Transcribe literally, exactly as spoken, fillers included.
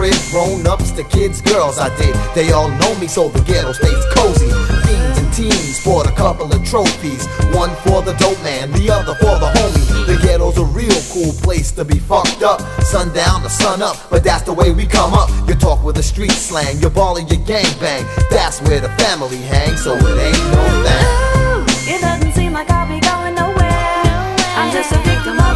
crib, grown-ups, the kids, girls I did. They all know me, so the ghetto stays cozy. Fiends and teens bought a couple of trophies. One for the dope man, the other for the homie. The ghetto's a real cool place to be fucked up. Sundown to sun up, but that's the way we come up. You talk with the street slang, you ball and you gangbang. That's where the family hangs, so it ain't no thing. Ooh, it doesn't seem like I'll be going nowhere. I'm just a victim of